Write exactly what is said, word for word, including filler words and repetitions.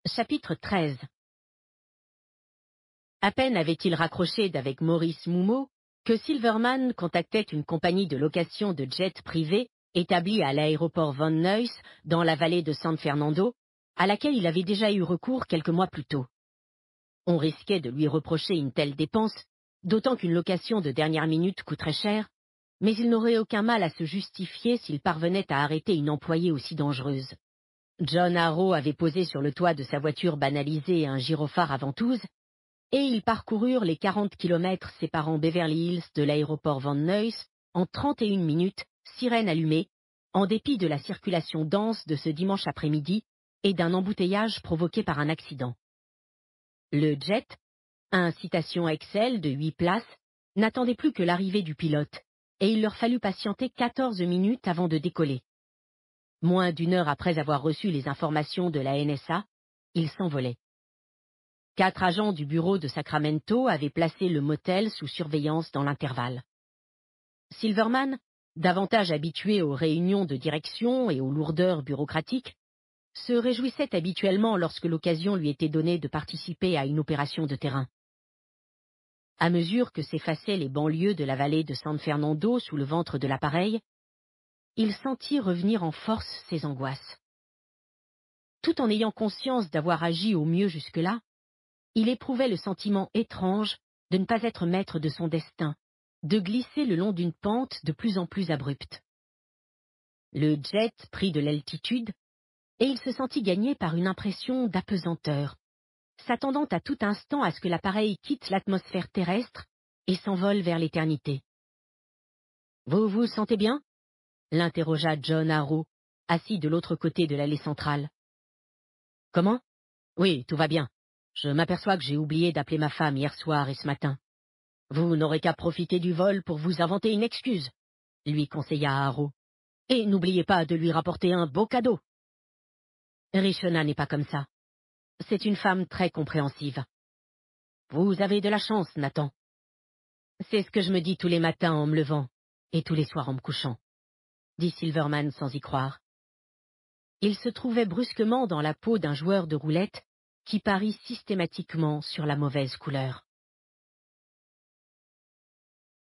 Chapitre treize. À peine avait-il raccroché d'avec Maurice Moumeau que Silverman contactait une compagnie de location de jets privés établie à l'aéroport Van Nuys dans la vallée de San Fernando, à laquelle il avait déjà eu recours quelques mois plus tôt. On risquait de lui reprocher une telle dépense, d'autant qu'une location de dernière minute coûterait cher, mais il n'aurait aucun mal à se justifier s'il parvenait à arrêter une employée aussi dangereuse. John Harrow avait posé sur le toit de sa voiture banalisée un gyrophare à ventouse, et ils parcoururent les quarante kilomètres séparant Beverly Hills de l'aéroport Van Nuys en trente et une minutes, sirène allumée, en dépit de la circulation dense de ce dimanche après-midi et d'un embouteillage provoqué par un accident. Le jet, un Citation Excel de huit places, n'attendait plus que l'arrivée du pilote, et il leur fallut patienter quatorze minutes avant de décoller. Moins d'une heure après avoir reçu les informations de la N S A, il s'envolait. Quatre agents du bureau de Sacramento avaient placé le motel sous surveillance dans l'intervalle. Silverman, davantage habitué aux réunions de direction et aux lourdeurs bureaucratiques, se réjouissait habituellement lorsque l'occasion lui était donnée de participer à une opération de terrain. À mesure que s'effaçaient les banlieues de la vallée de San Fernando sous le ventre de l'appareil, il sentit revenir en force ses angoisses. Tout en ayant conscience d'avoir agi au mieux jusque-là, il éprouvait le sentiment étrange de ne pas être maître de son destin, de glisser le long d'une pente de plus en plus abrupte. Le jet prit de l'altitude, et il se sentit gagné par une impression d'apesanteur, s'attendant à tout instant à ce que l'appareil quitte l'atmosphère terrestre et s'envole vers l'éternité. « Vous vous sentez bien ?» l'interrogea John Harrow, assis de l'autre côté de l'allée centrale. « Comment ? Oui, tout va bien. Je m'aperçois que j'ai oublié d'appeler ma femme hier soir et ce matin. Vous n'aurez qu'à profiter du vol pour vous inventer une excuse, lui conseilla Harrow. Et n'oubliez pas de lui rapporter un beau cadeau. Richona n'est pas comme ça. C'est une femme très compréhensive. Vous avez de la chance, Nathan. C'est ce que je me dis tous les matins en me levant et tous les soirs en me couchant, dit Silverman sans y croire. Il se trouvait brusquement dans la peau d'un joueur de roulette qui parie systématiquement sur la mauvaise couleur.